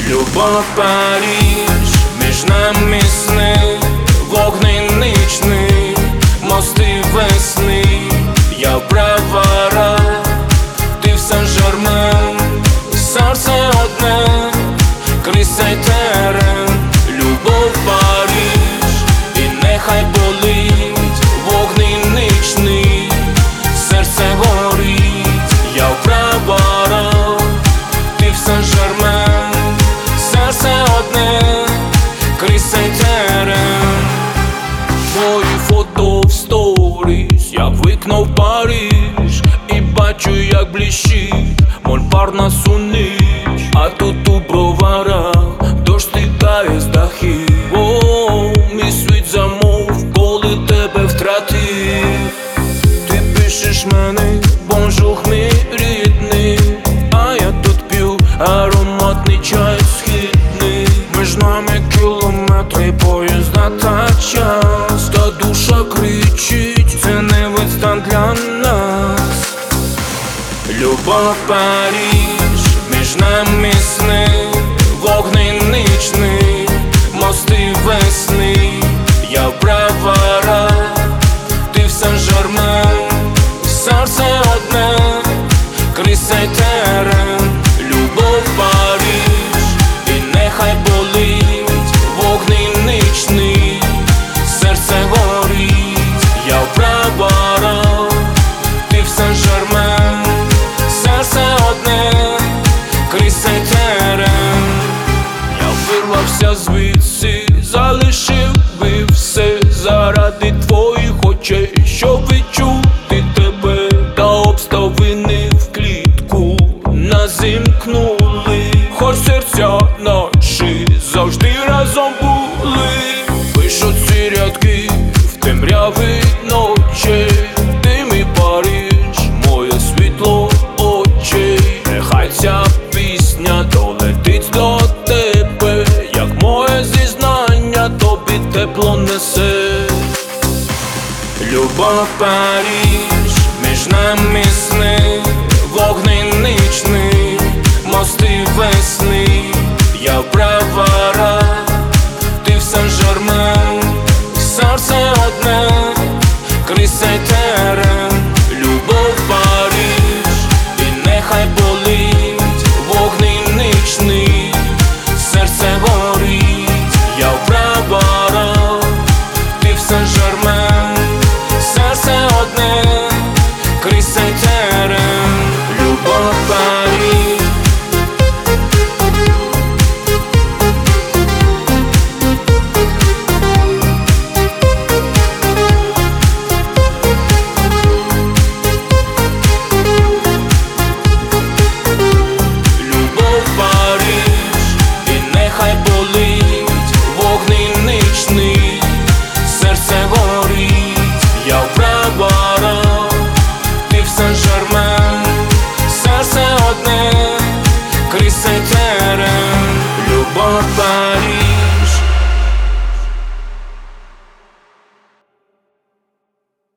Любов, Париж, між нами сни, вогни нічні, мости весни. Я в Броварах, ти в Сен-Жермен, серце одне, крізь терен. Любов, Париж, і нехай болить, вогни нічні, серце горить. Я в Броварах, ти в Сен-Жермен, серце одне, крізь терен. Твої фото в сторіс, як вікно в Париж, і бачу, як блищить Монпарнасу ніч. А тут у Броварах дощ стикає з дахів. О, мій світ замов, коли тебе втратив. Ти пишеш мені бонжур, мій рідний, а я тут п'ю ароматний чай східний. Між нами кілометри, поїзда та час, та душа кричить, це не відстань для нас. Любов, Париж, між нами сни, вогни нічні, мости весни. Я в Броварах, ти в Сен-Жермен, серце одне, крізь терен. Любов, Париж, і нехай болить, вогни нічні, серце горить. Я в Броварах, ти в Сен-Жермен, серце одне, крізь терен. Я вирвався звідси, залишив би все заради твоїх очей, щоб відчути тебе. Та обставини в клітку назімкнули, хоч серця наші завжди разом були. Пишуть ці рядки в темряві ночі, ти мій Париж, моє світло очей. Нехай ця пісня долетить до тебе, як моє зізнання тобі тепло несе. Любов, Париж, між нами сни, вогни нічні, мости весни. Я в Броварах, ти в Сен-Жермен, серце одне, крізь терен.